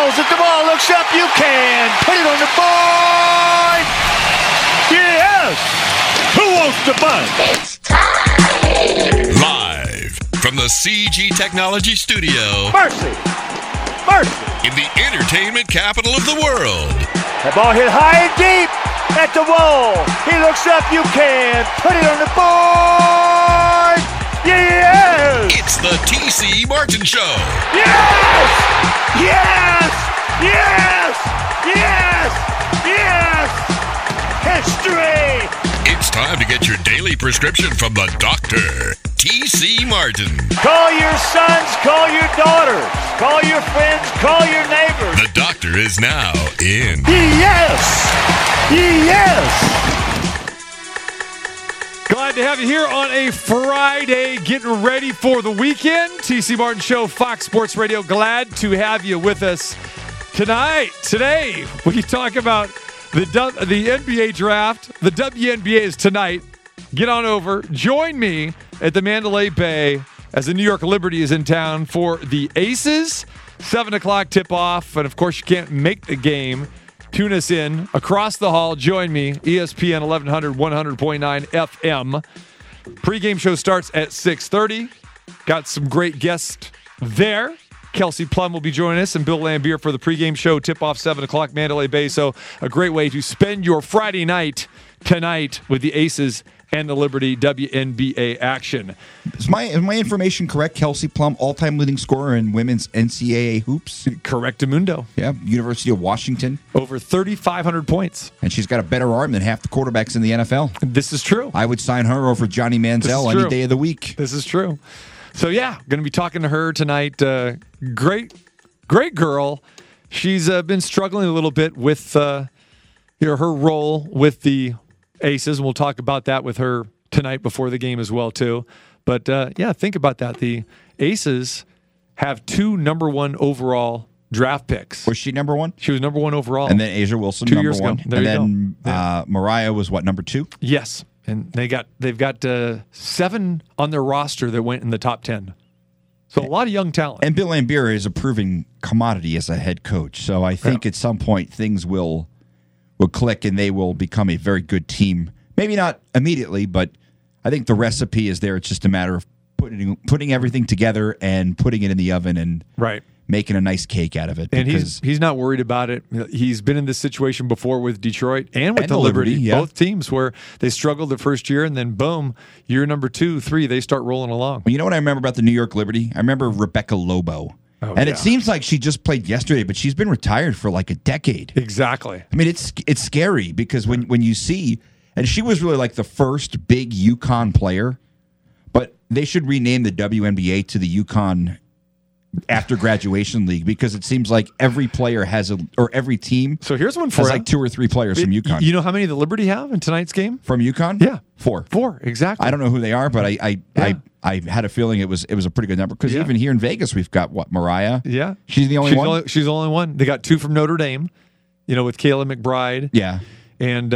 at the ball, looks up, you can put it on the board. Yes. Who wants to bunt? It's time. Live from the CG Technology Studio. Mercy. In the entertainment capital of the world. The ball hit high and deep at the wall. He looks up, you can put it on the board. Yes. It's the TC Martin Show. Yes. Yes. Yes. Yes. Yes. History. It's time to get your daily prescription from the doctor, TC Martin. Call your sons, call your daughters, call your friends, call your neighbors. The doctor is now in. Yes! Yes! Glad to have you here on a Friday, getting ready for the weekend. TC Martin Show, Fox Sports Radio. Glad to have you with us tonight. Today, we talk about the NBA draft. The WNBA is tonight. Get on over. Join me at the Mandalay Bay as the New York Liberty is in town for the Aces. 7 o'clock tip-off. And, of course, you can't make the game. Tune us in. Across the hall, join me. ESPN 1100, 100.9 FM. Pre-game show starts at 6:30. Got some great guests there. Kelsey Plum will be joining us, and Bill Lambier for the pregame show. Tip-off 7 o'clock, Mandalay Bay. So a great way to spend your Friday night tonight with the Aces and the Liberty WNBA action. Is my information correct? Kelsey Plum, all-time leading scorer in women's NCAA hoops. Correctamundo. Yeah, University of Washington. Over 3,500 points. And she's got a better arm than half the quarterbacks in the NFL. This is true. I would sign her over Johnny Manziel any day of the week. This is true. So, yeah, going to be talking to her tonight. Great girl. She's been struggling a little bit with her role with the Aces, and we'll talk about that with her tonight before the game as well, too. But, think about that. The Aces have 2 number 1 overall draft picks. Was she number 1? She was number 1 overall. And then Asia Wilson, 2 number years 1. ago. There and you go. Mariah was what, number 2? Yes. And they've got 7 on their roster that went in the top 10. So a lot of young talent. And Bill Lambier is a proven commodity as a head coach. So I think at some point things will click and they will become a very good team. Maybe not immediately, but I think the recipe is there. It's just a matter of putting everything together and putting it in the oven and making a nice cake out of it. And he's not worried about it. He's been in this situation before with Detroit and with the Liberty, both teams where they struggled the first year and then boom, year number 2, 3, they start rolling along. Well, you know what I remember about the New York Liberty? I remember Rebecca Lobo. It seems like she just played yesterday, but she's been retired for like a decade. Exactly. I mean, it's scary because when you see, and she was really like the first big UConn player, but they should rename the WNBA to the UConn after graduation league because it seems like every player has every team. So here's one for has like 2 or 3 players from UConn. You know how many the Liberty have in tonight's game? From UConn? Yeah. 4. 4, exactly. I don't know who they are, but I had a feeling it was a pretty good number because even here in Vegas we've got Mariah. Yeah. She's the only one. She's the only one. They got 2 from Notre Dame, with Kayla McBride. Yeah. And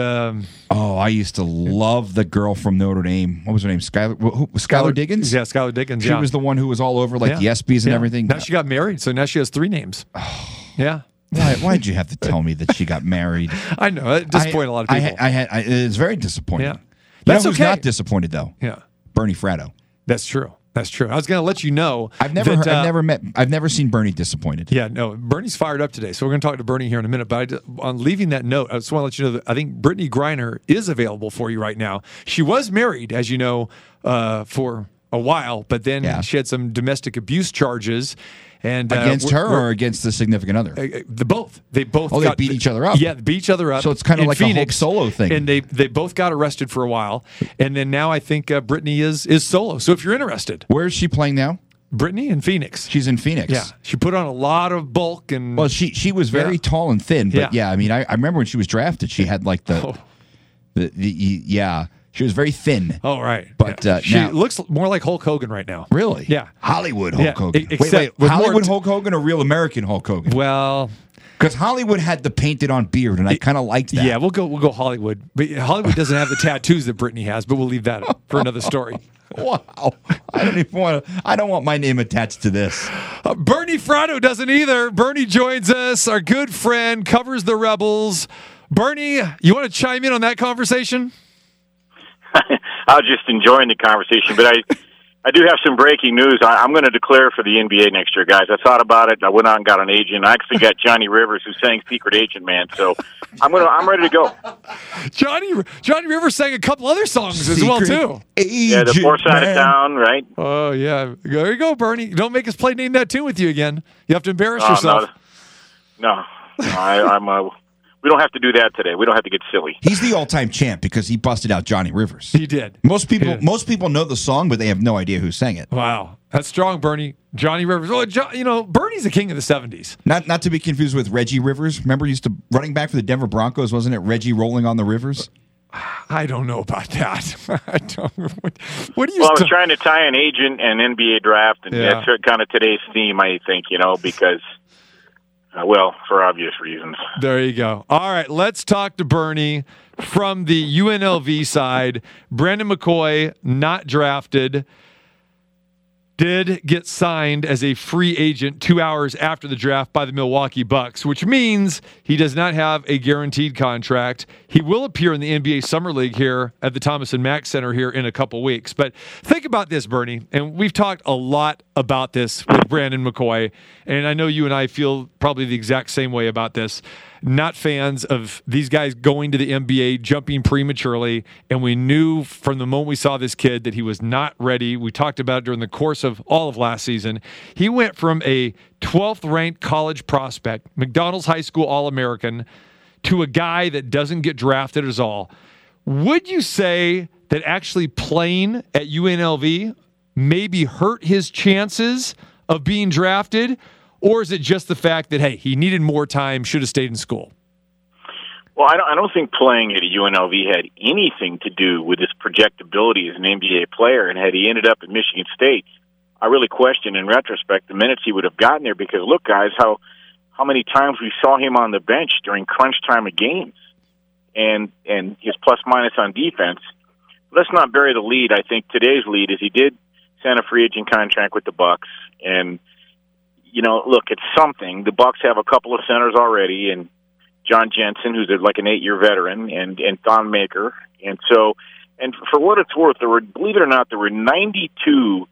I used to love the girl from Notre Dame. What was her name? Skylar Diggins? Yeah, Skylar Diggins. She was the one who was all over the ESPYs and everything. Now she got married, so now she has 3 names. Yeah. Why did you have to tell me that she got married? I know. It disappointed a lot of people. It's very disappointing. Yeah. That's who's not disappointed, though? Yeah. Bernie Fratto. That's true. That's true. I was going to let you know. I've never seen Bernie disappointed. Yeah, no. Bernie's fired up today, so we're going to talk to Bernie here in a minute. But on leaving that note, I just want to let you know that I think Brittany Griner is available for you right now. She was married, as you know, for a while, but then she had some domestic abuse charges. And against her or against the significant other? Both. They both they beat each other up. Yeah, beat each other up. So it's kind of like Phoenix, a Hulk solo thing. And they both got arrested for a while. And then now I think Brittany is solo. So if you're interested. Where is she playing now? Brittany in Phoenix. She's in Phoenix. Yeah. She put on a lot of bulk. And well, she was very tall and thin. But I mean, I remember when she was drafted, she had like She was very thin. Oh, right. But she looks more like Hulk Hogan right now. Really? Yeah. Hollywood Hulk Hogan. Wait. Hollywood Hulk Hogan or real American Hulk Hogan? Well, because Hollywood had the painted on beard, and I kind of liked that. Yeah, we'll go Hollywood. But Hollywood doesn't have the tattoos that Brittany has, but we'll leave that for another story. Wow. I don't want my name attached to this. Bernie Fratto doesn't either. Bernie joins us, our good friend, covers the Rebels. Bernie, you want to chime in on that conversation? I was just enjoying the conversation, but I do have some breaking news. I'm going to declare for the NBA next year, guys. I thought about it. I went out and got an agent. I actually got Johnny Rivers, who sang "Secret Agent Man." So I'm ready to go. Johnny Rivers sang a couple other songs as well too. Yeah, the Four Sided Down, right? Oh yeah, there you go, Bernie. Don't make us play Name That Tune with you again. You have to embarrass yourself. No, I'm. We don't have to do that today. We don't have to get silly. He's the all-time champ because he busted out Johnny Rivers. He did. Most people know the song, but they have no idea who sang it. Wow, that's strong, Bernie. Johnny Rivers. Well, Bernie's the king of the '70s. Not to be confused with Reggie Rivers. Remember, he used to running back for the Denver Broncos, wasn't it? Reggie rolling on the rivers. I don't know about that. I don't. What do you? Well, I was trying to tie an agent and NBA draft, and that's kind of today's theme, I think. Because. Well, for obvious reasons. There you go. All right, let's talk to Bernie from the UNLV side. Brandon McCoy, not drafted, did get signed as a free agent 2 hours after the draft by the Milwaukee Bucks, which means he does not have a guaranteed contract. He will appear in the NBA Summer League here at the Thomas & Mack Center here in a couple weeks. But think about this, Bernie, and we've talked a lot about this with Brandon McCoy, and I know you and I feel probably the exact same way about this. Not fans of these guys going to the NBA, jumping prematurely, and we knew from the moment we saw this kid that he was not ready. We talked about it during the course of all of last season. He went from a 12th-ranked college prospect, McDonald's High School All-American, to a guy that doesn't get drafted at all. Would you say that actually playing at UNLV maybe hurt his chances of being drafted? Or is it just the fact that, hey, he needed more time, should have stayed in school? Well, I don't think playing at a UNLV had anything to do with his projectability as an NBA player. And had he ended up at Michigan State, I really question in retrospect the minutes he would have gotten there. Because, look, guys, how many times we saw him on the bench during crunch time of games and his plus-minus on defense. Let's not bury the lead. I think today's lead is he did sign a free agent contract with the Bucks. And look, it's something. The Bucks have a couple of centers already, and John Jensen, who's like an 8-year veteran, and Thon Maker. And so, and for what it's worth, believe it or not, there were 92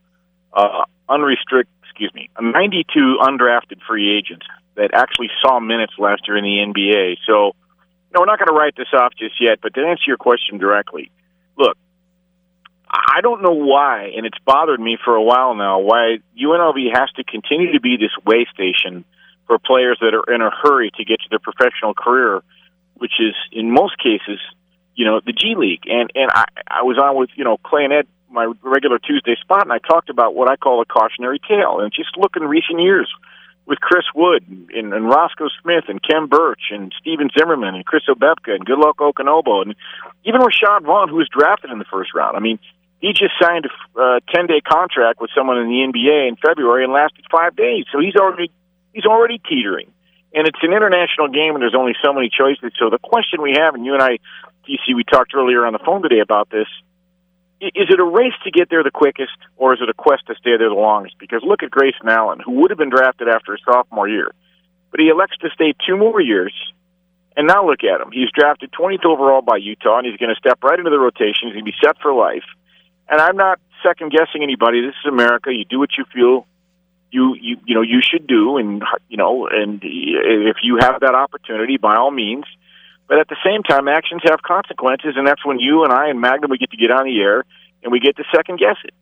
undrafted free agents that actually saw minutes last year in the NBA. So, we're not going to write this off just yet, but to answer your question directly, look, I don't know why, and it's bothered me for a while now, why UNLV has to continue to be this way station for players that are in a hurry to get to their professional career, which is, in most cases, the G League. And I was on with, Clay and Ed, my regular Tuesday spot, and I talked about what I call a cautionary tale. And just look in recent years with Chris Wood and Roscoe Smith and Kem Birch and Steven Zimmerman and Chris Obepka and Goodluck Okanobo and even Rashad Vaughn, who was drafted in the first round. I mean, he just signed a 10-day contract with someone in the NBA in February and lasted 5 days. So he's already teetering. And it's an international game, and there's only so many choices. So the question we have, and you and I, TC, we talked earlier on the phone today about this, is it a race to get there the quickest, or is it a quest to stay there the longest? Because look at Grayson Allen, who would have been drafted after his sophomore year. But he elects to stay 2 more years. And now look at him. He's drafted 20th overall by Utah, and he's going to step right into the rotation. He's going to be set for life. And I'm not second-guessing anybody. This is America. You do what you feel you should do, and if you have that opportunity, by all means. But at the same time, actions have consequences, and that's when you and I and Magnum, we get to get on the air and we get to second-guess it.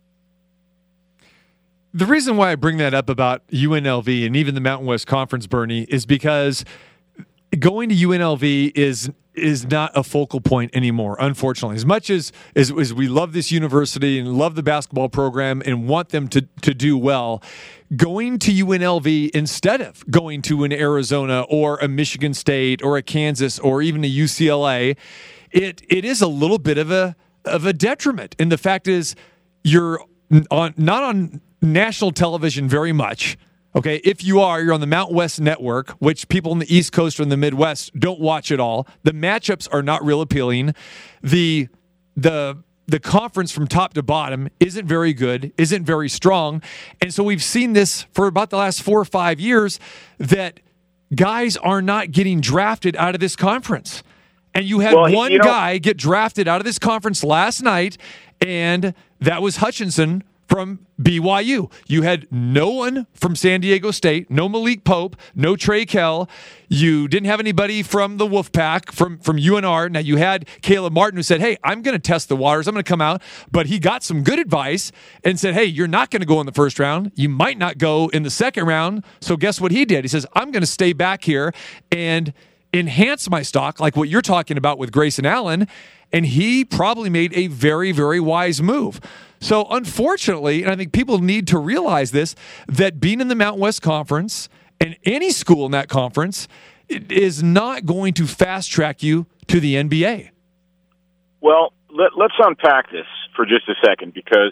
The reason why I bring that up about UNLV and even the Mountain West Conference, Bernie, is because going to UNLV is not a focal point anymore, unfortunately. As much as we love this university and love the basketball program and want them to do well, going to UNLV instead of going to an Arizona or a Michigan State or a Kansas or even a UCLA, it is a little bit of a detriment. And the fact is, you're not on national television very much. Okay, if you are, you're on the Mountain West Network, which people in the East Coast or in the Midwest don't watch at all. The matchups are not real appealing. The the conference from top to bottom isn't very good, isn't very strong. And so we've seen this for about the last 4 or 5 years that guys are not getting drafted out of this conference. And you had one guy get drafted out of this conference last night, and that was Hutchinson from BYU. You had no one from San Diego State, no Malik Pope, no Trey Kell. You didn't have anybody from the Wolfpack, from UNR. Now, you had Caleb Martin who said, hey, I'm going to test the waters. I'm going to come out. But he got some good advice and said, hey, you're not going to go in the first round. You might not go in the second round. So guess what he did? He says, I'm going to stay back here and enhance my stock, like what you're talking about with Grayson Allen. And he probably made a very, very wise move. So unfortunately, and I think people need to realize this, that being in the Mountain West Conference and any school in that conference is not going to fast track you to the NBA. Well, let's unpack this for just a second, because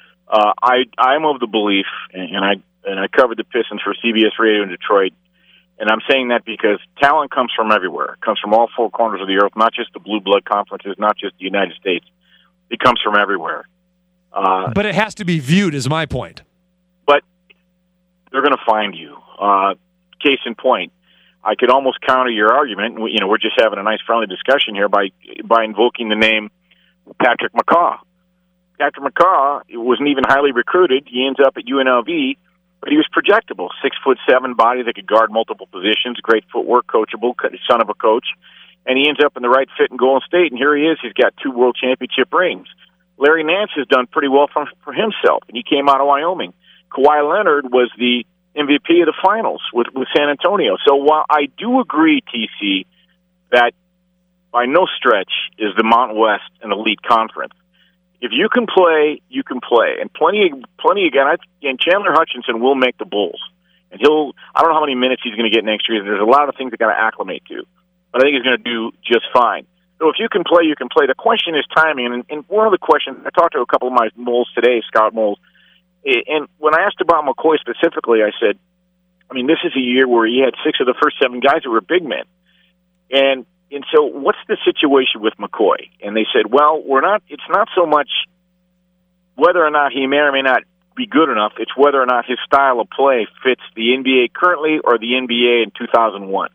I'm of the belief, and I covered the Pistons for CBS Radio in Detroit, and I'm saying that because talent comes from everywhere. It comes from all 4 corners of the earth, not just the blue blood conferences, not just the United States. It comes from everywhere. But it has to be viewed, is my point. But they're going to find you. Case in point, I could almost counter your argument. We're just having a nice friendly discussion here by invoking the name Patrick McCaw. Patrick McCaw wasn't even highly recruited. He ends up at UNLV, but he was projectable, 6'7" body that could guard multiple positions, great footwork, coachable, son of a coach, and he ends up in the right fit in Golden State. And here he is. He's got 2 world championship rings. Larry Nance has done pretty well for himself, and he came out of Wyoming. Kawhi Leonard was the MVP of the finals with San Antonio. So while I do agree, TC, that by no stretch is the Mountain West an elite conference. If you can play, you can play. And plenty again, and Chandler Hutchinson will make the Bulls. And I don't know how many minutes he's going to get next year. There's a lot of things that got to acclimate to. But I think he's going to do just fine. So if you can play, you can play. The question is timing. And one of the questions, I talked to a couple of my moles today, Scout moles, and when I asked about McCoy specifically, I said, this is a year where he had 6 of the first 7 guys that were big men. And so what's the situation with McCoy? And they said, well, it's not so much whether or not he may or may not be good enough, it's whether or not his style of play fits the NBA currently or the NBA in 2001.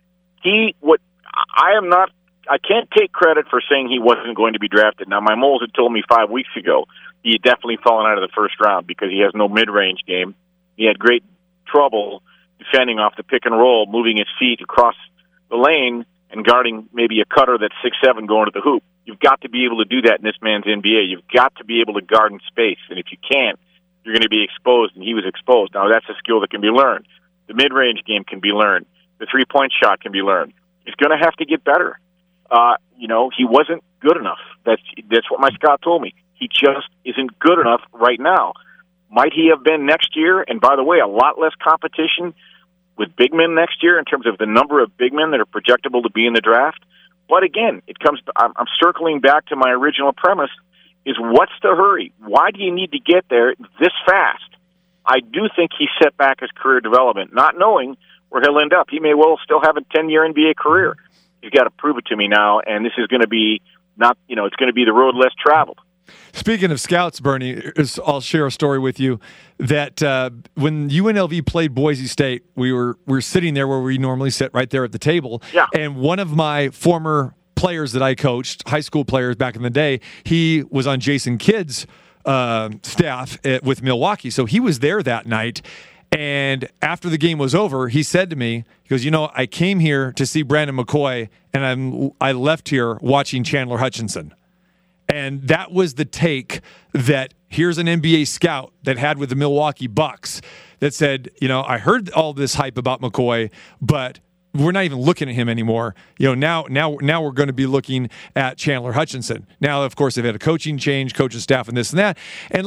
I can't take credit for saying he wasn't going to be drafted. Now, my moles had told me 5 weeks ago he had definitely fallen out of the first round because he has no mid-range game. He had great trouble defending off the pick and roll, moving his feet across the lane and guarding maybe a cutter that's 6'7" going to the hoop. You've got to be able to do that in this man's NBA. You've got to be able to guard in space, and if you can't, you're going to be exposed, and he was exposed. Now, that's a skill that can be learned. The mid-range game can be learned. The three-point shot can be learned. He's going to have to get better. He wasn't good enough. That's what my scout told me. He just isn't good enough right now. Might he have been next year? And by the way, a lot less competition with big men next year in terms of the number of big men that are projectable to be in the draft. But again, I'm circling back to my original premise, is what's the hurry? Why do you need to get there this fast? I do think he set back his career development, not knowing where he'll end up. He may well still have a 10-year NBA career. He's got to prove it to me now, and this is going to be it's going to be the road less traveled. Speaking of scouts, Bernie, I'll share a story with you that when UNLV played Boise State, we were sitting there where we normally sit, right there at the table. Yeah. And one of my former players that I coached, high school players back in the day, he was on Jason Kidd's staff with Milwaukee. So he was there that night. And after the game was over, he said to me, he goes, I came here to see Brandon McCoy, and I left here watching Chandler Hutchinson. And that was the take that here's an NBA scout that had with the Milwaukee Bucks that said, I heard all this hype about McCoy, but we're not even looking at him anymore. Now we're going to be looking at Chandler Hutchinson. Now, of course, they've had a coaching change, coaching staff, and this and that. And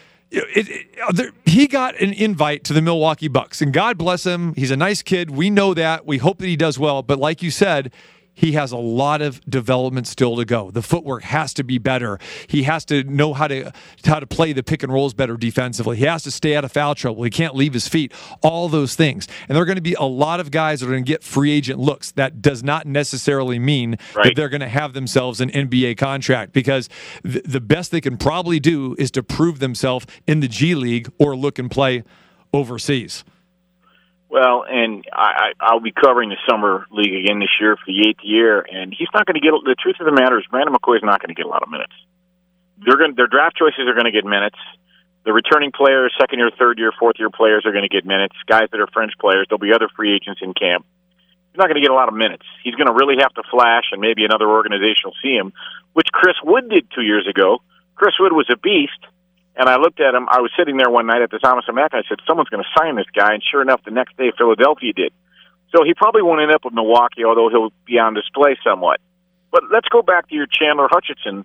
he got an invite to the Milwaukee Bucks, and God bless him. He's a nice kid. We know that. We hope that he does well. But like you said, he has a lot of development still to go. The footwork has to be better. He has to know how to play the pick and rolls better defensively. He has to stay out of foul trouble. He can't leave his feet. All those things. And there are going to be a lot of guys that are going to get free agent looks. That does not necessarily mean that they're going to have themselves an NBA contract, because the best they can probably do is to prove themselves in the G League or look and play overseas. Well, and I'll be covering the Summer League again this year for the 8th year, and he's not going to get. The truth of the matter is, Brandon McCoy is not going to get a lot of minutes. Their draft choices are going to get minutes. The returning players, second year, third year, fourth year players are going to get minutes. Guys that are fringe players, there'll be other free agents in camp. He's not going to get a lot of minutes. He's going to really have to flash, and maybe another organization will see him, which Chris Wood did 2 years ago. Chris Wood was a beast. And I looked at him. I was sitting there one night at the Thomas & Mack, and I said, someone's going to sign this guy. And sure enough, the next day, Philadelphia did. So he probably won't end up with Milwaukee, although he'll be on display somewhat. But let's go back to your Chandler Hutchison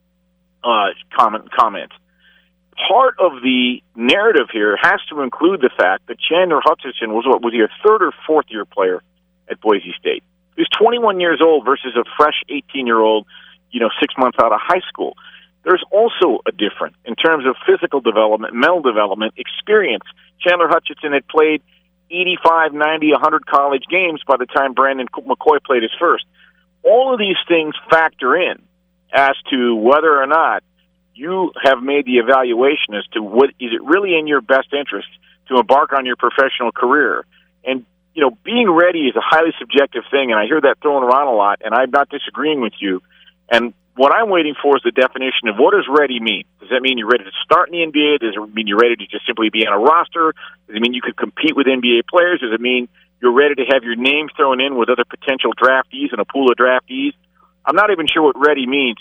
comment. Part of the narrative here has to include the fact that Chandler Hutchison was he a third or fourth year player at Boise State? He was 21 years old versus a fresh 18-year-old, 6 months out of high school. There's also a difference in terms of physical development, mental development, experience. Chandler Hutchison had played 85, 90, 100 college games by the time Brandon McCoy played his first. All of these things factor in as to whether or not you have made the evaluation as to what is it really in your best interest to embark on your professional career. And, being ready is a highly subjective thing, and I hear that thrown around a lot, and I'm not disagreeing with you. And what I'm waiting for is the definition of what does ready mean. Does that mean you're ready to start in the NBA? Does it mean you're ready to just simply be on a roster? Does it mean you could compete with NBA players? Does it mean you're ready to have your name thrown in with other potential draftees and a pool of draftees? I'm not even sure what ready means.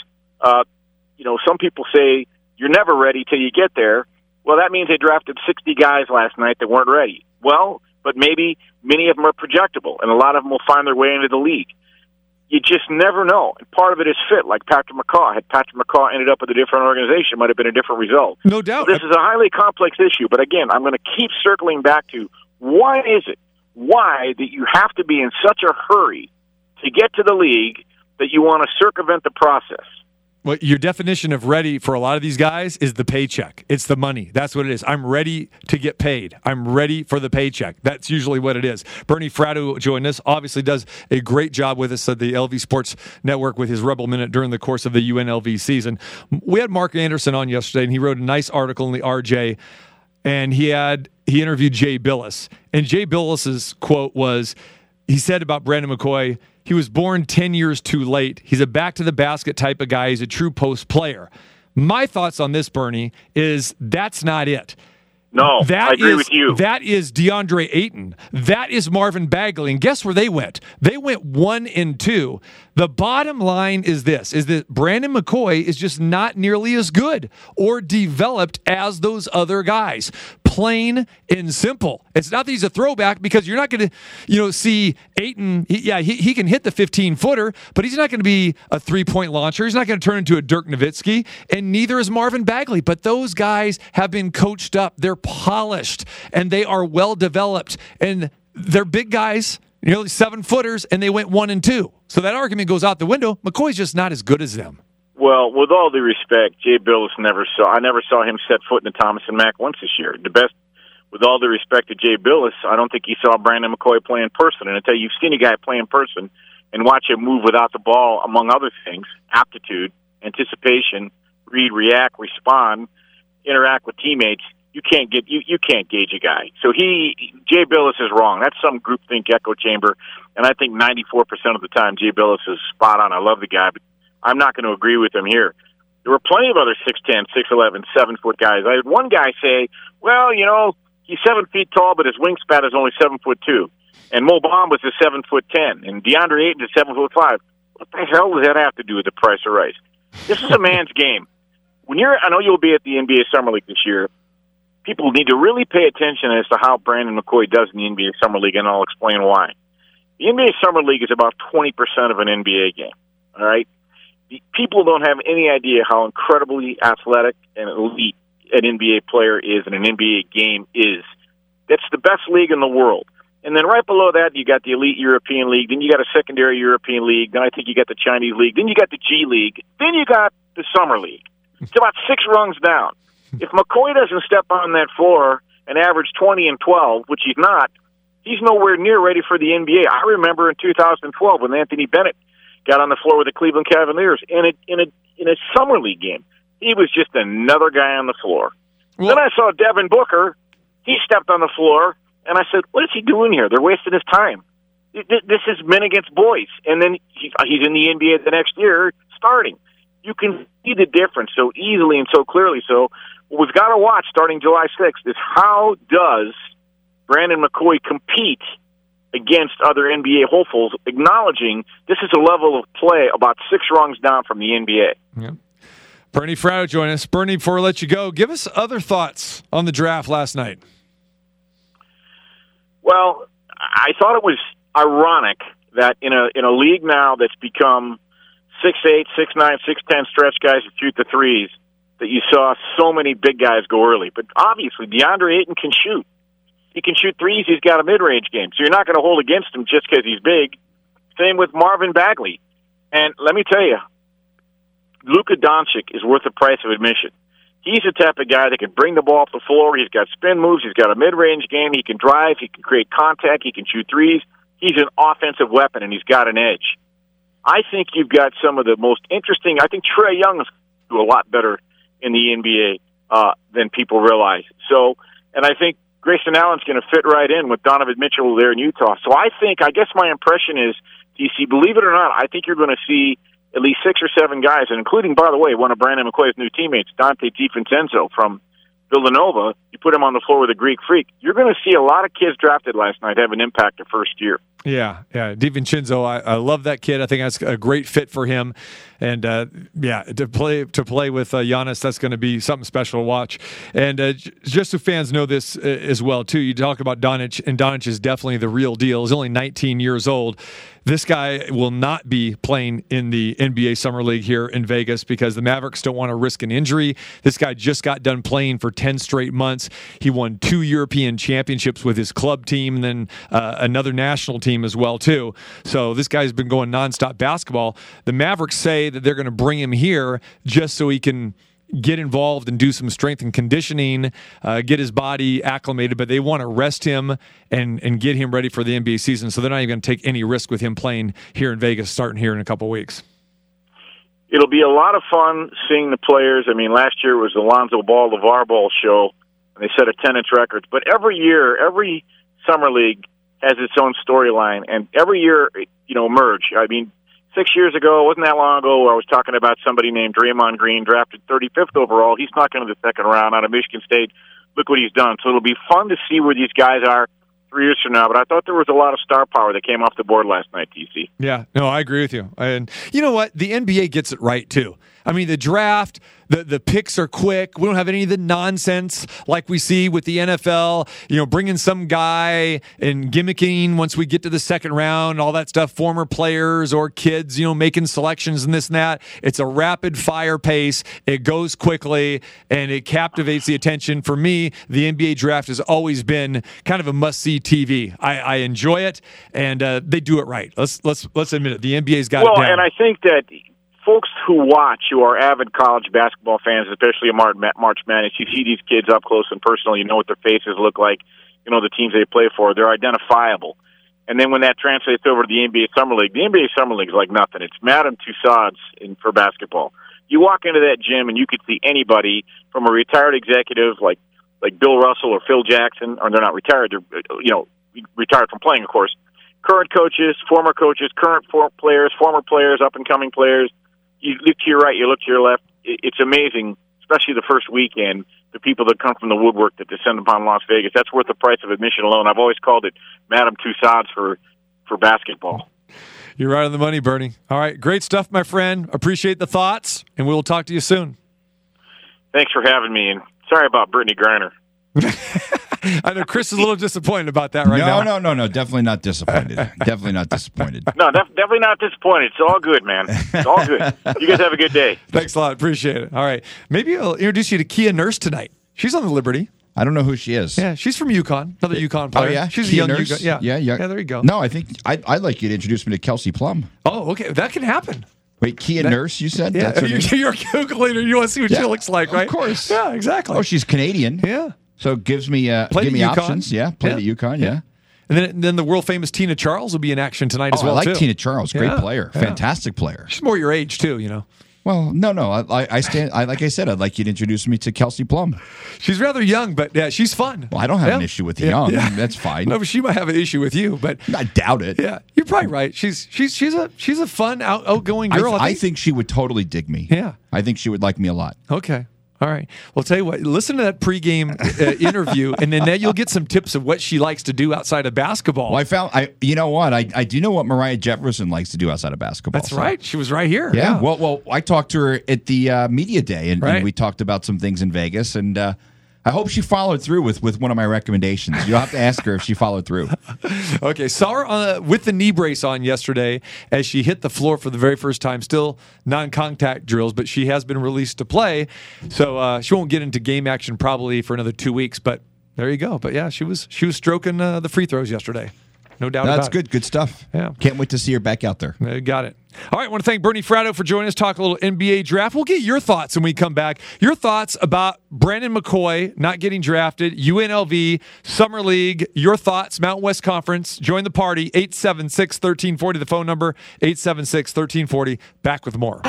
Some people say you're never ready till you get there. Well, that means they drafted 60 guys last night that weren't ready. Well, but maybe many of them are projectable, and a lot of them will find their way into the league. You just never know. And part of it is fit, like Patrick McCaw. Had Patrick McCaw ended up with a different organization, it might have been a different result. No doubt. So this is a highly complex issue. But again, I'm going to keep circling back to why is it? Why that you have to be in such a hurry to get to the league that you want to circumvent the process? Well, your definition of ready for a lot of these guys is the paycheck. It's the money. That's what it is. I'm ready to get paid. I'm ready for the paycheck. That's usually what it is. Bernie Fratto joined us, obviously does a great job with us at the LV Sports Network with his Rebel Minute during the course of the UNLV season. We had Mark Anderson on yesterday, and he wrote a nice article in the RJ, and he interviewed Jay Billis. And Jay Billis's quote was, he said about Brandon McCoy, he was born 10 years too late. He's a back-to-the-basket type of guy. He's a true post player. My thoughts on this, Bernie, is that's not it. No, I agree with you. That is DeAndre Ayton. That is Marvin Bagley. And guess where they went? They went 1 and 2. The bottom line is this, is that Brandon McCoy is just not nearly as good or developed as those other guys. Plain and simple. It's not that he's a throwback, because you're not going to, see Ayton. He can hit the 15-footer, but he's not going to be a three-point launcher. He's not going to turn into a Dirk Nowitzki, and neither is Marvin Bagley. But those guys have been coached up. They're polished, and they are well developed, and they're big guys, nearly 7-footers, and they went 1 and 2. So that argument goes out the window. McCoy's just not as good as them. Well, with all due respect, Jay Billis I never saw him set foot in the Thomas & Mack once this year. With all due respect to Jay Billis, I don't think he saw Brandon McCoy play in person. And I tell you, you've seen a guy play in person and watch him move without the ball, among other things, aptitude, anticipation, read, react, respond, interact with teammates. You can't gauge a guy. So Jay Billis is wrong. That's some groupthink echo chamber, and I think 94% of the time Jay Billis is spot on. I love the guy, but I'm not going to agree with him here. There were plenty of other 6'10", 6'11", 7-foot guys. I had one guy say, well, he's 7 feet tall, but his wingspan is only 7'2". And Mo Bamba was a 7'10", and DeAndre Ayton is 7'5". What the hell does that have to do with the price of rice? This is a man's game. I know you'll be at the NBA Summer League this year. People need to really pay attention as to how Brandon McCoy does in the NBA Summer League, and I'll explain why. The NBA Summer League is about 20% of an NBA game, all right? People don't have any idea how incredibly athletic and elite an NBA player is and an NBA game is. That's the best league in the world. And then right below that, you got the Elite European League. Then you got a secondary European League. Then I think you got the Chinese League. Then you got the G League. Then you got the Summer League. It's about 6 rungs down. If McCoy doesn't step on that floor and average 20 and 12, which he's not, he's nowhere near ready for the NBA. I remember in 2012 when Anthony Bennett got on the floor with the Cleveland Cavaliers in a Summer League game. He was just another guy on the floor. Well, then I saw Devin Booker. He stepped on the floor, and I said, what is he doing here? They're wasting his time. This is men against boys. And then he's in the NBA the next year starting. You can see the difference so easily and so clearly. So what we've got to watch starting July 6th is how does Brandon McCoy compete against other NBA hopefuls, acknowledging this is a level of play about 6 rungs down from the NBA. Yeah. Bernie Fratto join us. Bernie, before we let you go, give us other thoughts on the draft last night. Well, I thought it was ironic that in a league now that's become 6'8", 6'9", 6'10" stretch guys that shoot the threes, that you saw so many big guys go early. But obviously, DeAndre Ayton can shoot. He can shoot threes. He's got a mid-range game. So you're not going to hold against him just because he's big. Same with Marvin Bagley. And let me tell you, Luka Doncic is worth the price of admission. He's the type of guy that can bring the ball up the floor. He's got spin moves. He's got a mid-range game. He can drive. He can create contact. He can shoot threes. He's an offensive weapon, and he's got an edge. I think you've got some of the most interesting. I think Trae Young is do a lot better in the NBA than people realize. So, and I think Grayson Allen's going to fit right in with Donovan Mitchell there in Utah. So I guess my impression is, DC, believe it or not, I think you're going to see at least 6 or 7 guys, and including, by the way, one of Brandon McCoy's new teammates, Dante DiVincenzo from Villanova. You put him on the floor with a Greek freak. You're going to see a lot of kids drafted last night have an impact their first year. Yeah. DiVincenzo, I love that kid. I think that's a great fit for him. And, to play with Giannis, that's going to be something special to watch. And just so fans know this as well, too, you talk about Doncic, and Doncic is definitely the real deal. He's only 19 years old. This guy will not be playing in the NBA Summer League here in Vegas because the Mavericks don't want to risk an injury. This guy just got done playing for 10 straight months. He won 2 European championships with his club team and then another national team as well, too. So this guy's been going nonstop basketball. The Mavericks say that they're going to bring him here just so he can get involved and do some strength and conditioning, get his body acclimated, but they want to rest him and get him ready for the NBA season. So they're not even going to take any risk with him playing here in Vegas, starting here in a couple weeks. It'll be a lot of fun seeing the players. I mean, last year was the Lonzo Ball, LeVar Ball show, and they set attendance records. But every year, every summer league has its own storyline, and every year, merge. I mean, 6 years ago, it wasn't that long ago, where I was talking about somebody named Draymond Green, drafted 35th overall. He's not going to the second round out of Michigan State. Look what he's done. So it'll be fun to see where these guys are 3 years from now. But I thought there was a lot of star power that came off the board last night, TC. Yeah, no, I agree with you. And you know what? The NBA gets it right, too. I mean, the draft, the picks are quick. We don't have any of the nonsense like we see with the NFL, bringing some guy and gimmicking once we get to the second round, all that stuff, former players or kids, making selections and this and that. It's a rapid fire pace. It goes quickly and it captivates the attention. For me, the NBA draft has always been kind of a must-see TV. I enjoy it, and they do it right. Let's admit it. The NBA's got it down. Well, and I think that folks who are avid college basketball fans, especially March Madness, you see these kids up close and personal. You know what their faces look like. You know the teams they play for. They're identifiable. And then when that translates over to the NBA Summer League is like nothing. It's Madame Tussauds for basketball. You walk into that gym and you could see anybody from a retired executive like Bill Russell or Phil Jackson, or they're not retired. They're retired from playing, of course. Current coaches, former coaches, current players, former players, up and coming players. You look to your right, you look to your left. It's amazing, especially the first weekend, the people that come from the woodwork that descend upon Las Vegas. That's worth the price of admission alone. I've always called it Madame Tussauds for basketball. You're right on the money, Bernie. All right, great stuff, my friend. Appreciate the thoughts, and we will talk to you soon. Thanks for having me, and sorry about Brittany Griner. I know Chris is a little disappointed about that now. No. Definitely not disappointed. Definitely not disappointed. No, definitely not disappointed. It's all good, man. It's all good. You guys have a good day. Thanks a lot. Appreciate it. All right. Maybe I'll introduce you to Kia Nurse tonight. She's on the Liberty. I don't know who she is. Yeah, she's from UConn. Another UConn player. Oh, yeah? She's Kia a young Nurse? UConn. Yeah. Yeah. Yeah, there you go. No, I think I'd like you to introduce me to Kelsey Plum. Oh, okay. That can happen. Wait, Kia Nurse, you said? Yeah, That's her name? you're Googling her. You want to see what she looks like, right? Of course. Yeah, exactly. Oh, she's Canadian. Yeah. So it gives me Played give me at UConn. options. Yeah, played at UConn. Yeah. And then the world famous Tina Charles will be in action tonight as Oh, well, I like too. Tina Charles. Great Yeah, player. yeah. Fantastic player. She's more your age, too, you know. Well, no. I stand. Like I said, I'd like you to introduce me to Kelsey Plum. She's rather young, but yeah, she's fun. Well, I don't have an issue with young. That's fine. No, but she might have an issue with you, but I doubt it. yeah, you're probably right. She's a fun, outgoing girl. I think she would totally dig me. Yeah. I think she would like me a lot. Okay. All right. Well, tell you what. Listen to that pregame interview, and then you'll get some tips of what she likes to do outside of basketball. Well, you know what? I do know what Mariah Jefferson likes to do outside of basketball. That's right. She was right here. Yeah. Well, I talked to her at the media day, and Right. we talked about some things in Vegas, and I hope she followed through with one of my recommendations. You'll have to ask her if she followed through. Okay, saw her with the knee brace on yesterday as she hit the floor for the very first time. Still non-contact drills, but she has been released to play. So she won't get into game action probably for another 2 weeks, but there you go. But yeah, she was stroking the free throws yesterday. No doubt about it. That's good. Good stuff. Yeah. Can't wait to see her back out there. Got it. All right, I want to thank Bernie Fratto for joining us, talk a little NBA draft. We'll get your thoughts when we come back. Your thoughts about Brandon McCoy not getting drafted, UNLV, Summer League, your thoughts, Mountain West Conference. Join the party, 876-1340, the phone number, 876-1340. Back with more.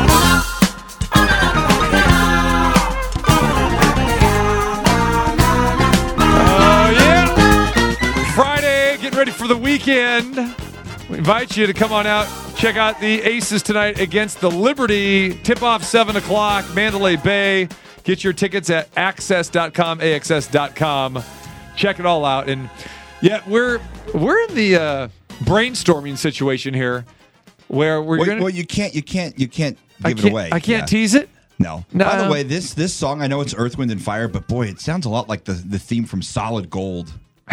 Friday, getting ready for the weekend. We invite you to come on out, check out the Aces tonight against the Liberty. Tip-off 7 o'clock, Mandalay Bay. Get your tickets at access.com, AXS.com. Check it all out. And yeah, we're in the brainstorming situation here where we're going to... Well, you can't give it away. I can't Yeah. tease it? No. No. By the way, this song, I know it's Earth, Wind, and Fire, but boy, it sounds a lot like the theme from Solid Gold.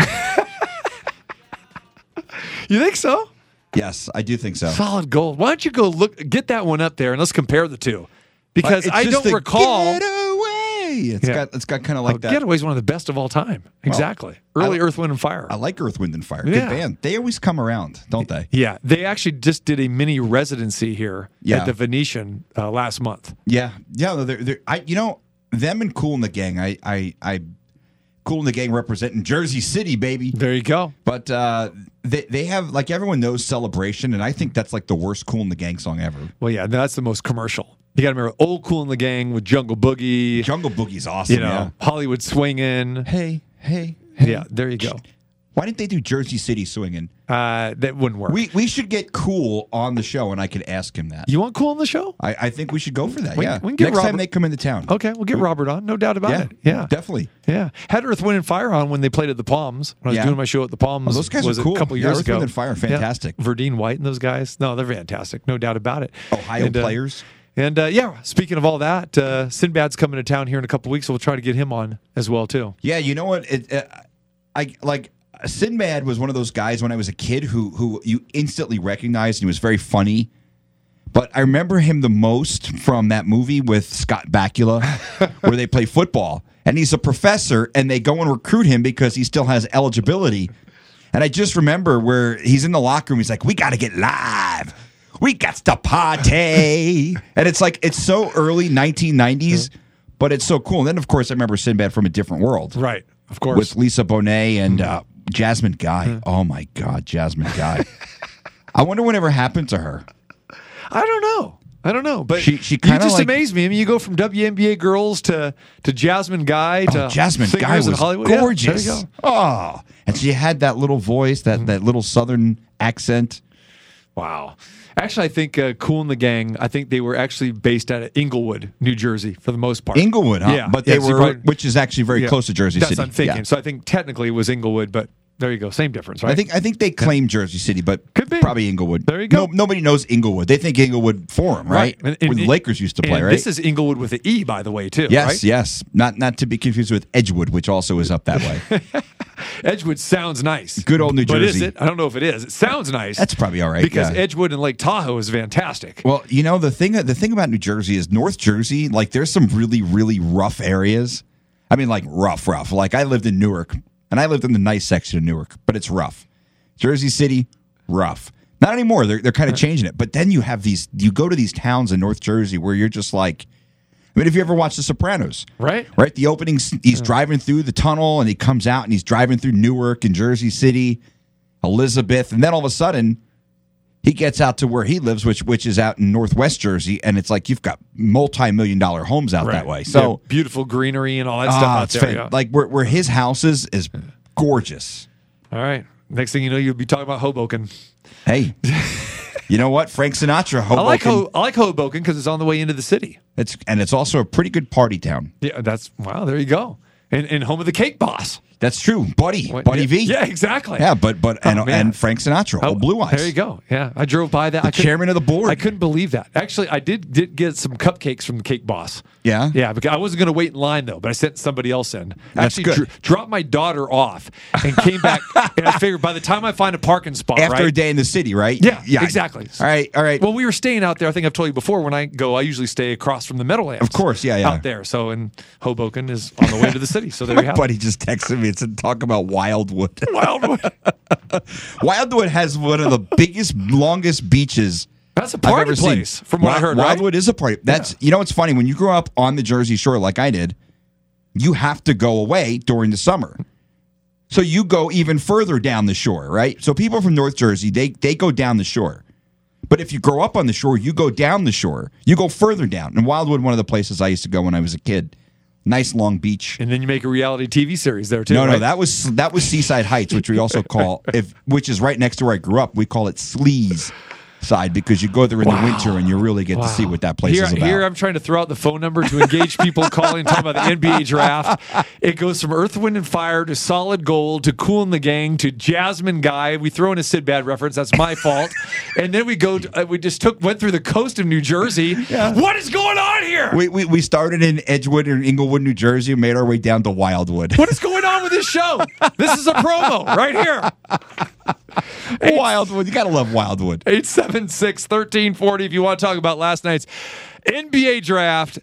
You think so? Yes, I do think so. Solid Gold. Why don't you go get that one up there and let's compare the two? Because It's I just don't the recall. Get away. It's got kind of like that. Getaway's one of the best of all time. Exactly. Early Earth, Wind, and Fire. I like Earth, Wind, and Fire. Yeah. Good band. They always come around, don't they? Yeah, they actually just did a mini residency here Yeah. at the Venetian last month. Yeah. They're them and Kool and the Gang. I Kool and the Gang representing Jersey City, baby. There you go. But they have, like, everyone knows Celebration, and I think that's like the worst Kool and the Gang song ever. Well, yeah, that's the most commercial. You got to remember old Kool and the Gang with Jungle Boogie. Jungle Boogie's awesome. You know, Hollywood Swingin'. Hey. Yeah, there you go. Why didn't they do Jersey City Swinging? That wouldn't work. We should get Kool on the show, and I could ask him that. You want Kool on the show? I think we should go for that. We Yeah, can get next time Robert- they come into town. Okay, we'll get Robert on. No doubt about it. Yeah. definitely. Yeah. Had Earth, Wind, and Fire on when they played at the Palms. When I was Yeah. doing my show at the Palms. Oh, those guys was are cool. a couple Yeah, years Earth, ago. Wind, and Fire, fantastic. Yeah. Verdine White and those guys. No, they're fantastic. No doubt about it. Ohio players. And speaking of all that, Sinbad's coming to town here in a couple weeks, so we'll try to get him on as well too. Yeah, you know what? Sinbad was one of those guys when I was a kid who you instantly recognized. And he was very funny. But I remember him the most from that movie with Scott Bakula where they play football. And he's a professor, and they go and recruit him because he still has eligibility. And I just remember where he's in the locker room. He's like, we got to get live. We got to party. And it's like, it's so early 1990s, but it's so cool. And then, of course, I remember Sinbad from A Different World. Right, of course. With Lisa Bonet and Jasmine Guy. Oh, my God, Jasmine Guy. I wonder whatever happened to her. I don't know, but She you kinda just like- amaze me. I mean, you go from WNBA girls to Jasmine Guy to Jasmine singers Guy in was Hollywood. gorgeous. Yeah, there you go. Oh, and she had that little voice, that little Southern accent. Wow. Actually, I think Kool and the Gang, I think they were actually based out of Inglewood, New Jersey, for the most part. Inglewood, huh? Yeah. But they Yeah, so you were, probably- which is actually very Yeah. close to Jersey That's City. what I'm thinking. Yeah. So I think technically it was Inglewood, but there you go. Same difference, right? I think they claim Jersey City, but Could be. probably Inglewood. There you go. Nobody knows Inglewood. They think Inglewood Forum, right? And Where the Lakers used to play, and right? This is Inglewood with an E, by the way, too. Yes, right? yes. Not to be confused with Edgewood, which also is up that way. Edgewood sounds nice. Good old New But is Jersey. it? I don't know if it is. It sounds nice. That's probably all right. Because yeah. Edgewood and Lake Tahoe is fantastic. Well, you know, the thing about New Jersey is North Jersey, like there's some really, really rough areas. I mean, like rough. Like I lived in Newark, and I lived in the nice section of Newark, but it's rough. Jersey City, rough. Not anymore. They're kind of changing it. But then you have you go to these towns in North Jersey where you're just like, I mean, if you ever watched The Sopranos, Right. The opening, he's driving through the tunnel and he comes out and he's driving through Newark and Jersey City, Elizabeth, and then all of a sudden he gets out to where he lives, which is out in Northwest Jersey, and it's like you've got multi-million-dollar homes out that way. So Yeah, beautiful greenery and all that stuff out there. Yeah. like where his house is gorgeous. All right. Next thing you know, you'll be talking about Hoboken. Hey, you know what? Frank Sinatra, Hoboken. I like Hoboken because it's on the way into the city. It's also a pretty good party town. Yeah, there you go. And home of the Cake Boss. That's true, Buddy V. Yeah, exactly. Yeah, and Frank Sinatra, old Blue Eyes. There you go. Yeah, I drove by that. The chairman of the board. I couldn't believe that. Actually, I did get some cupcakes from the Cake Boss. Yeah? Yeah, because I wasn't going to wait in line, though, but I sent somebody else in. That's Actually, good. Dropped my daughter off and came back, and I figured by the time I find a parking spot, After a day in the city, right? Yeah, exactly. All right. Well, we were staying out there. I think I've told you before, when I go, I usually stay across from the Meadowlands. Of course, yeah. Out there. So, and Hoboken is on the way to the city. So there you have it. Buddy just texted me and said, talk about Wildwood. Wildwood. Wildwood has one of the biggest, longest beaches That's a I've party ever place, seen. from what I heard. Wildwood right? is a party. You know what's funny? When you grow up on the Jersey Shore like I did, you have to go away during the summer. So you go even further down the shore, right? So people from North Jersey, they go down the shore. But if you grow up on the shore, you go down the shore. You go further down. And Wildwood, one of the places I used to go when I was a kid. Nice long beach. And then you make a reality TV series there too. No, right? that was Seaside Heights, which we also call which is right next to where I grew up. We call it Sleaze Side because you go there in the winter and you really get to see what that place is about. Here I'm trying to throw out the phone number to engage people calling, talking about the NBA draft. It goes from Earth, Wind, and Fire to Solid Gold to Kool and the Gang to Jasmine Guy. We throw in a Sid Bad reference. That's my fault. And then we go. We just went through the coast of New Jersey. Yeah. What is going on here? We started in Edgewood or Inglewood, New Jersey, and made our way down to Wildwood. What is going on with this show? This is a promo right here. Wildwood. You got to love Wildwood. 876-1340 if you want to talk about last night's NBA draft.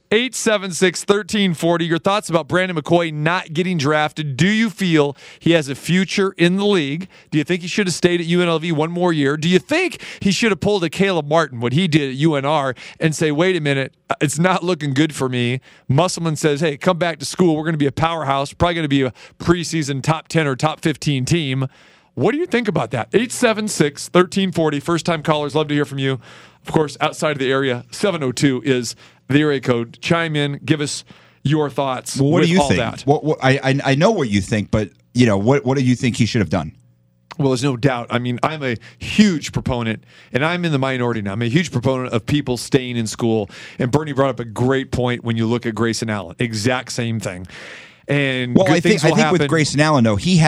876-1340. Your thoughts about Brandon McCoy not getting drafted. Do you feel he has a future in the league? Do you think he should have stayed at UNLV one more year? Do you think he should have pulled a Caleb Martin, what he did at UNR, and say, wait a minute, it's not looking good for me? Musselman says, hey, come back to school. We're going to be a powerhouse. Probably going to be a preseason top 10 or top 15 team. What do you think about that? 876-1340. First-time callers, love to hear from you. Of course, outside of the area, 702 is the area code. Chime in, give us your thoughts. Well, what do you all think? That. I know what you think, but what do you think he should have done? Well, there's no doubt. I mean, I'm a huge proponent, and I'm in the minority now. I'm a huge proponent of people staying in school. And Bernie brought up a great point when you look at Grayson Allen. Exact same thing. And I think with Grayson Allen, though, he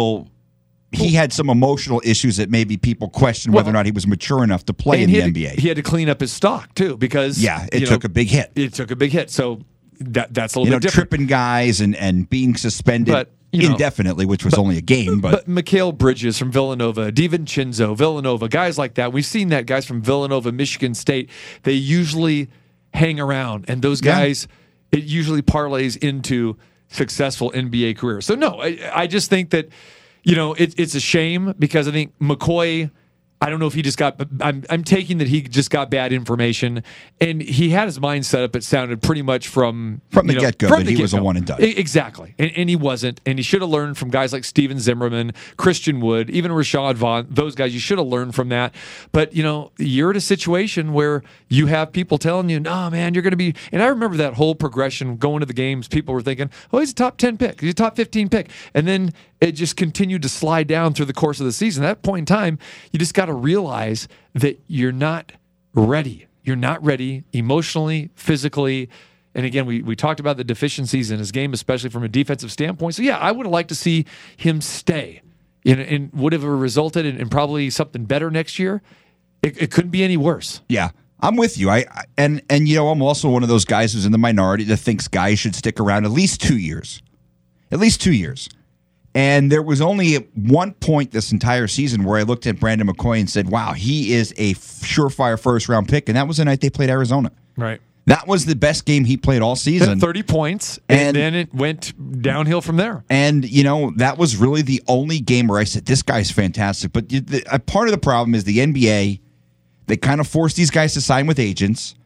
had some emotional issues that maybe people question whether or not he was mature enough to play in the NBA. He had to clean up his stock, too, because it took a big hit. It took a big hit. So that's a little bit different. Tripping guys and being suspended indefinitely, which was only a game. But Mikal Bridges from Villanova, DiVincenzo, Villanova, guys like that. We've seen that, guys from Villanova, Michigan State. They usually hang around, and those guys, it usually parlays into successful NBA careers. So, no, I just think that it's a shame because I think McCoy, I don't know if he just got, I'm taking that he just got bad information, and he had his mind set up. It sounded pretty much from the get-go that he was a one and done. Exactly. And he wasn't. And he should have learned from guys like Steven Zimmerman, Christian Wood, even Rashad Vaughn, those guys. You should have learned from that. But, you're in a situation where you have people telling you, no, man, you're going to be, and I remember that whole progression going to the games. People were thinking, oh, he's a top 10 pick. He's a top 15 pick. And then it just continued to slide down through the course of the season. At that point in time, you just got to realize that you're not ready. You're not ready emotionally, physically. And again, we talked about the deficiencies in his game, especially from a defensive standpoint. So, yeah, I would have liked to see him stay and would have resulted in probably something better next year. It couldn't be any worse. Yeah. I'm with you. I'm also one of those guys who's in the minority that thinks guys should stick around at least 2 years. At least 2 years. And there was only one point this entire season where I looked at Brandon McCoy and said, wow, he is a surefire first-round pick. And that was the night they played Arizona. Right. That was the best game he played all season. 30 points, and then it went downhill from there. And, that was really the only game where I said, this guy's fantastic. But a part of the problem is the NBA, they kind of force these guys to sign with agents,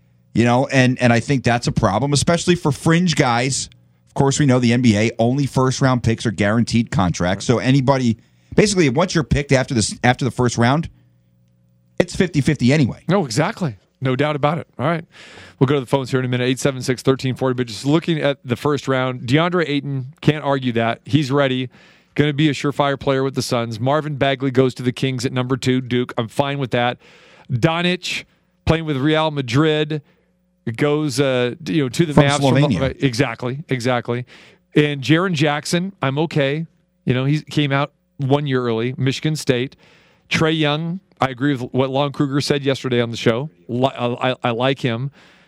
and I think that's a problem, especially for fringe guys. Of course, we know the NBA, only first-round picks are guaranteed contracts. So anybody, basically, once you're picked after the first round, it's 50-50 anyway. No, exactly. No doubt about it. All right. We'll go to the phones here in a minute, 876-1340. But just looking at the first round, DeAndre Ayton, can't argue that. He's ready. Going to be a surefire player with the Suns. Marvin Bagley goes to the Kings at number 2. Duke, I'm fine with that. Doncic, playing with Real Madrid, goes to the Mavs. Slovenia. Exactly. And Jaren Jackson, I'm okay. He came out 1 year early. Michigan State. Trae Young, I agree with what Lon Kruger said yesterday on the show. I like him.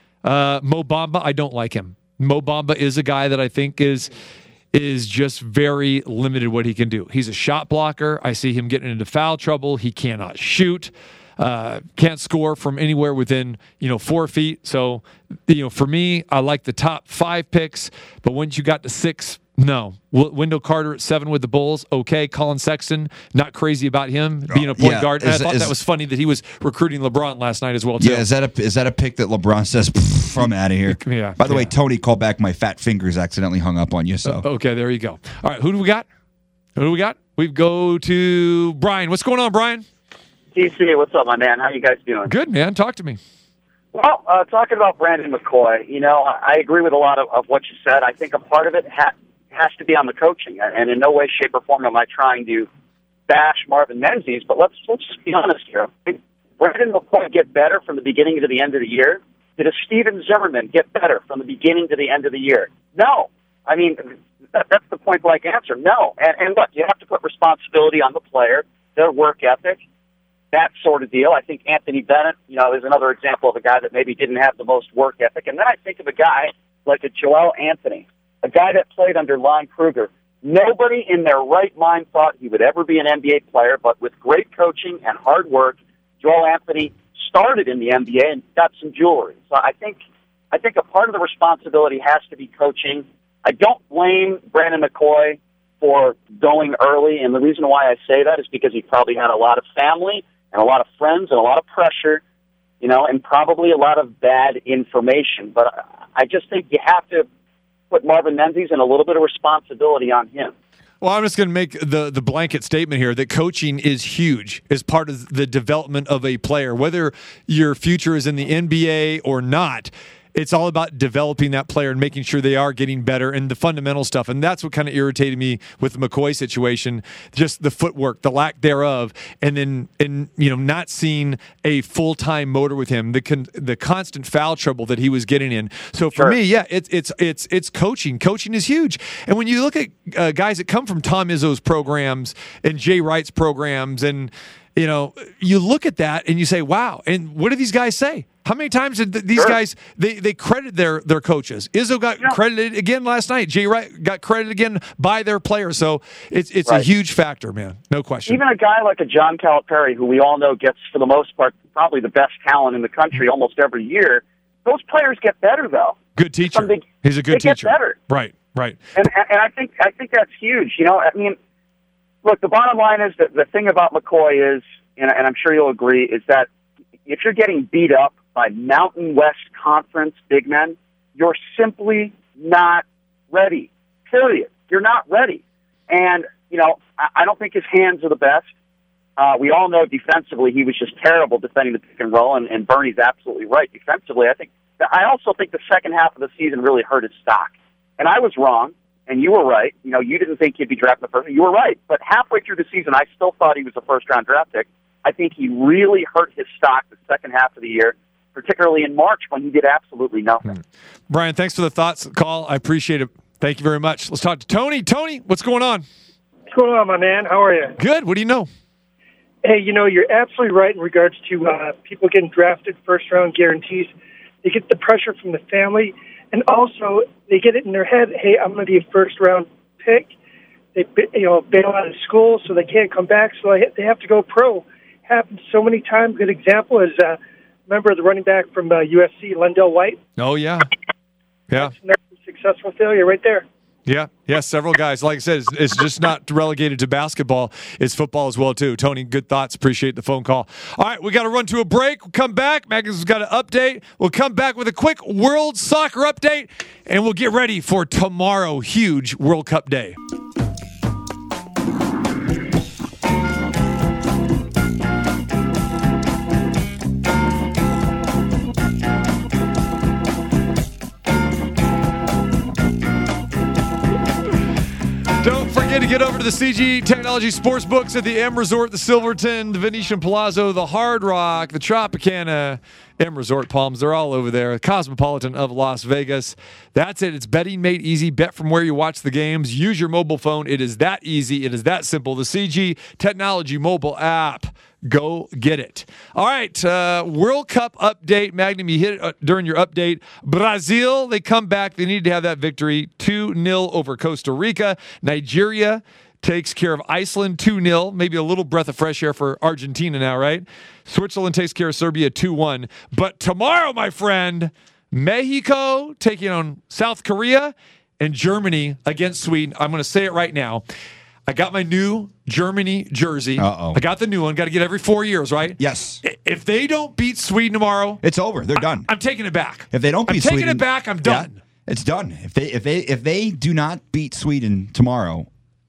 Mo Bamba, I don't like him. Mo Bamba is a guy that I think is just very limited what he can do. He's a shot blocker. I see him getting into foul trouble. He cannot shoot. Can't score from anywhere within 4 feet. So for me, I like the top 5 picks. But once you got to 6, no. Wendell Carter at 7 with the Bulls. Okay. Colin Sexton, not crazy about him being a point guard. And I thought that was funny that he was recruiting LeBron last night as well, too. Yeah, is that a pick that LeBron says, I'm out of here? Yeah. By the way, Tony called back my fat fingers accidentally hung up on you. So okay, there you go. All right, who do we got? We go to Brian. What's going on, Brian? TC, what's up, my man? How you guys doing? Good, man. Talk to me. Well, talking about Brandon McCoy, I agree with a lot of what you said. I think a part of it has to be on the coaching, and in no way, shape, or form am I trying to bash Marvin Menzies, but let's just be honest here. Did Brandon McCoy get better from the beginning to the end of the year? Did a Steven Zimmerman get better from the beginning to the end of the year? No. I mean, that's the point-blank answer. No. And look, you have to put responsibility on the player, their work ethic, that sort of deal. I think Anthony Bennett, is another example of a guy that maybe didn't have the most work ethic. And then I think of a guy like a Joel Anthony, a guy that played under Lon Kruger. Nobody in their right mind thought he would ever be an NBA player, but with great coaching and hard work, Joel Anthony started in the NBA and got some jewelry. So I think a part of the responsibility has to be coaching. I don't blame Brandon McCoy for going early, and the reason why I say that is because he probably had a lot of family and a lot of friends and a lot of pressure, and probably a lot of bad information. But I just think you have to put Marvin Menzies and a little bit of responsibility on him. Well, I'm just going to make the blanket statement here that coaching is huge as part of the development of a player. Whether your future is in the NBA or not, it's all about developing that player and making sure they are getting better and the fundamental stuff. And that's what kind of irritated me with the McCoy situation, just the footwork, the lack thereof, and then not seeing a full-time motor with him, the constant foul trouble that he was getting in. So for me, yeah, it's coaching. Coaching is huge. And when you look at guys that come from Tom Izzo's programs and Jay Wright's programs, and you look at that and you say, wow. And what do these guys say? How many times did these guys, they credit their coaches? Izzo got credited again last night. Jay Wright got credited again by their players. So it's a huge factor, man. No question. Even a guy like a John Calipari, who we all know gets, for the most part, probably the best talent in the country almost every year, those players get better, though. Good teacher. He's a good teacher. Get better. Right. And I think that's huge. Look, the bottom line is that the thing about McCoy is, and I'm sure you'll agree, is that if you're getting beat up by Mountain West Conference big men, you're simply not ready. Period. You're not ready. And, I don't think his hands are the best. We all know defensively he was just terrible defending the pick and roll, and Bernie's absolutely right. Defensively, I also think the second half of the season really hurt his stock. And I was wrong, and you were right. You didn't think he'd be drafted first. You were right. But halfway through the season, I still thought he was a first-round draft pick. I think he really hurt his stock the second half of the year, particularly in March when he did absolutely nothing. Brian, thanks for the thoughts, call. I appreciate it. Thank you very much. Let's talk to Tony. Tony, what's going on? What's going on, my man? How are you? Good. What do you know? Hey, you're absolutely right in regards to people getting drafted first-round guarantees. They get the pressure from the family, and also they get it in their head, hey, I'm going to be a first-round pick. They bail out of school, so they can't come back, so they have to go pro. Happens so many times. Good example is remember the running back from USC, Lendell White? Oh, yeah. Yeah. Successful failure right there. Yeah, several guys. Like I said, it's just not relegated to basketball. It's football as well, too. Tony, good thoughts. Appreciate the phone call. All right, we got to run to a break. We'll come back. Magnus got an update. We'll come back with a quick World Soccer update, and we'll get ready for tomorrow. Huge World Cup day. Don't forget to get over to the CG Technology Sportsbooks at the M Resort, the Silverton, the Venetian Palazzo, the Hard Rock, the Tropicana, M Resort Palms. They're all over there. Cosmopolitan of Las Vegas. That's it. It's betting made easy. Bet from where you watch the games. Use your mobile phone. It is that easy. It is that simple. The CG Technology mobile app. Go get it. All right, World Cup update. Magnum, you hit it during your update. Brazil, they come back. They need to have that victory. 2-0 over Costa Rica. Nigeria takes care of Iceland 2-0. Maybe a little breath of fresh air for Argentina now, right? Switzerland takes care of Serbia 2-1. But tomorrow, my friend, Mexico taking on South Korea and Germany against Sweden. I'm going to say it right now. I got my new Germany jersey. I got the new one. Got to get every 4 years, right? Yes. If they don't beat Sweden tomorrow, it's over. They're done. I'm taking it back. If they don't beat Sweden, taking it back. I'm done. Yeah, it's done. If they do not beat Sweden tomorrow,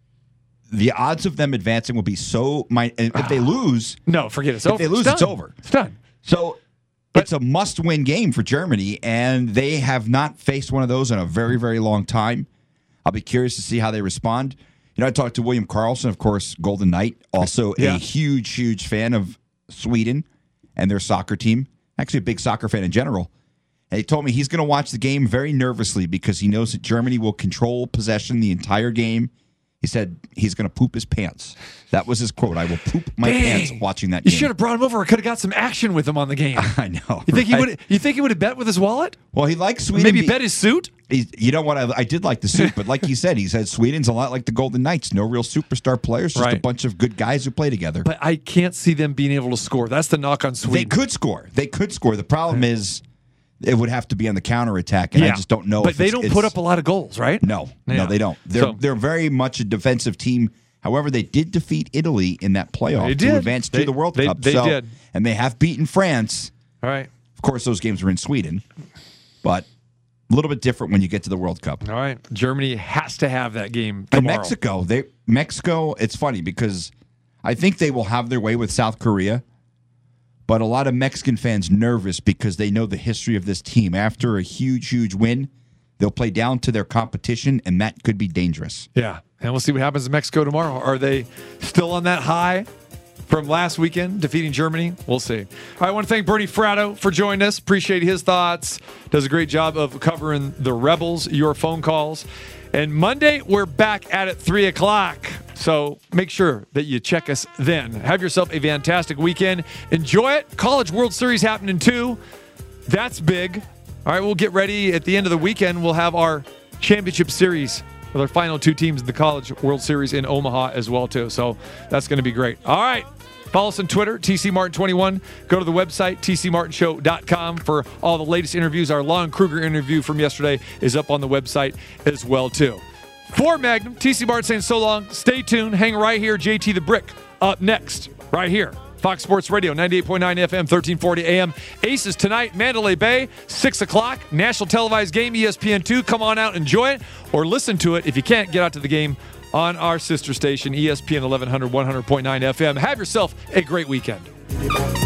the odds of them advancing will be so. If they lose, no, forget it. It's over. If they lose, it's over. It's done. So it's a must-win game for Germany, and they have not faced one of those in a very, very long time. I'll be curious to see how they respond. You know, I talked to William Karlsson, of course, Golden Knight, also a huge, huge fan of Sweden and their soccer team. Actually, a big soccer fan in general. And he told me he's going to watch the game very nervously because he knows that Germany will control possession the entire game. He said he's going to poop his pants. That was his quote. I will poop my pants watching that game. You should have brought him over. I could have got some action with him on the game. I know. You think he would have bet with his wallet? Well, he likes Sweden. Maybe bet his suit? You know what? I did like the suit, but like he said Sweden's a lot like the Golden Knights. No real superstar players, just a bunch of good guys who play together. But I can't see them being able to score. That's the knock on Sweden. They could score. The problem is it would have to be on the counterattack, and I just don't know. But they don't put up a lot of goals, right? No, they don't. They're very much a defensive team. However, they did defeat Italy in that playoff to advance to the World Cup. They did. And they have beaten France. All right. Of course, those games were in Sweden, but a little bit different when you get to the World Cup. All right. Germany has to have that game tomorrow. And Mexico, it's funny because I think they will have their way with South Korea. But a lot of Mexican fans nervous because they know the history of this team. After a huge, huge win, they'll play down to their competition, and that could be dangerous. Yeah, and we'll see what happens in Mexico tomorrow. Are they still on that high from last weekend, defeating Germany? We'll see. All right, I want to thank Bernie Fratto for joining us. Appreciate his thoughts. Does a great job of covering the Rebels, your phone calls. And Monday, we're back at it 3 o'clock. So make sure that you check us then. Have yourself a fantastic weekend. Enjoy it. College World Series happening too. That's big. All right, we'll get ready. At the end of the weekend, we'll have our championship series with our final two teams in the College World Series in Omaha as well too. So that's going to be great. All right. Follow us on Twitter, TCMartin21. Go to the website, tcmartinshow.com for all the latest interviews. Our Lon Kruger interview from yesterday is up on the website as well, too. For Magnum, TC Martin saying so long. Stay tuned. Hang right here. JT the Brick up next, right here. Fox Sports Radio, 98.9 FM, 1340 AM. Aces tonight, Mandalay Bay, 6 o'clock. National televised game, ESPN2. Come on out, enjoy it, or listen to it. If you can't get out to the game, on our sister station, ESPN 1100, 100.9 FM. Have yourself a great weekend.